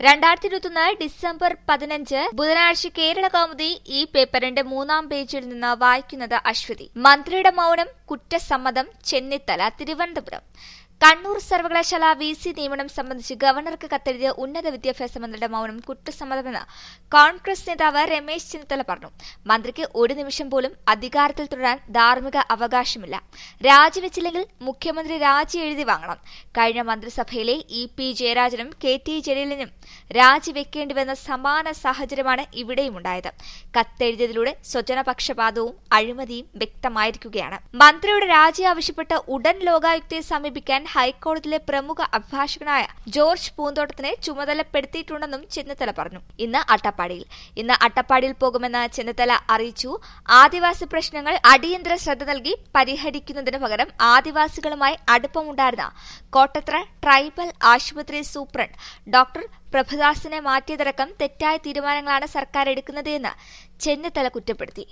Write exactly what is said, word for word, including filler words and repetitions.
രണ്ടായിരത്തി ഇരുപത്തൊന്ന് ഡിസംബർ പതിനഞ്ച് ബുധനാഴ്ച കേരള കൗമുദി ഈ പേപ്പറിന്റെ മൂന്നാം പേജിൽ നിന്ന് വായിക്കുന്നത് അശ്വതി. മന്ത്രിയുടെ മൌനം കുറ്റസമ്മതം. ചെന്നിത്തല തിരുവനന്തപുരം. കണ്ണൂർ സർവകലാശാല വി സി നിയമനം സംബന്ധിച്ച് ഗവർണർക്ക് കത്തെഴുതിയ ഉന്നത വിദ്യാഭ്യാസ മന്ത്രിയുടെ മൌനം കുറ്റസമ്മതമെന്ന് കോൺഗ്രസ് നേതാവ് രമേശ് ചെന്നിത്തല പറഞ്ഞു. മന്ത്രിക്ക് ഒരു നിമിഷം പോലും അധികാരത്തിൽ തുടരാൻ ധാർമ്മിക അവകാശമില്ല. രാജിവെച്ചില്ലെങ്കിൽ മുഖ്യമന്ത്രി രാജി എഴുതി വാങ്ങണം. കഴിഞ്ഞ മന്ത്രിസഭയിലെ ഇ പി ജയരാജനും കെ ടി ജലീലിനും രാജിവെക്കേണ്ടിവന്ന സമാന സാഹചര്യമാണ് ഇവിടെയുമുണ്ടായത്. കത്തെഴുതിയതിലൂടെ സ്വജനപക്ഷപാതവും അഴിമതിയും വ്യക്തമായിരിക്കുകയാണ്. മന്ത്രിയുടെ രാജി ആവശ്യപ്പെട്ട് ഉടൻ ലോകായുക്തയെ സമീപിക്കാൻ ഹൈക്കോടതിയിലെ പ്രമുഖ അഭിഭാഷകനായ ജോർജ് പൂന്തോട്ടത്തിനെ ചുമതലപ്പെടുത്തിയിട്ടുണ്ടെന്നും ചെന്നിത്തല പറഞ്ഞു. ഇന്ന് അട്ടപ്പാടിയിൽ ഇന്ന് അട്ടപ്പാടിയിൽ പോകുമെന്ന് ചെന്നിത്തല അറിയിച്ചു. ആദിവാസി പ്രശ്നങ്ങൾ അടിയന്തര ശ്രദ്ധ നൽകി പരിഹരിക്കുന്നതിന് പകരം ആദിവാസികളുമായി അടുപ്പമുണ്ടായിരുന്ന കോട്ടത്ര ട്രൈബൽ ആശുപത്രി സൂപ്രണ്ട് ഡോക്ടർ പ്രഭുദാസിനെ മാറ്റിയതടക്കം തെറ്റായ തീരുമാനങ്ങളാണ് സർക്കാർ എടുക്കുന്നതെന്ന് ചെന്നിത്തല കുറ്റപ്പെടുത്തി.